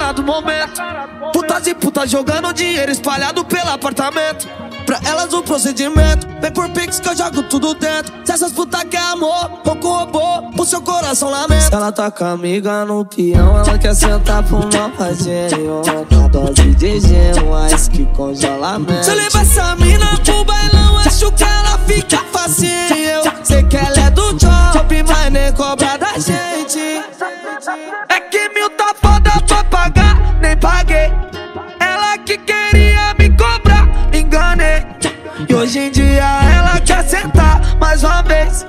cara do momento. Putas e putas jogando dinheiro espalhado pelo apartamento. Pra elas o procedimento vem por pix que eu jogo tudo dentro. Se essas putas quer amor, pouco robô, o seu coração lamenta. Se ela tá com a amiga no peão, ela quer sentar pro mal fazenho. Na dose de gelo, ice que congela a mente. Se eu levar essa mina pro bailão, acho que ela fica facinho. Sei que ela é do job, mas nem cobra da gente. É que 1000 tá foda pra pagar, nem paguei. Ela que queria me cobrar, enganei. E hoje em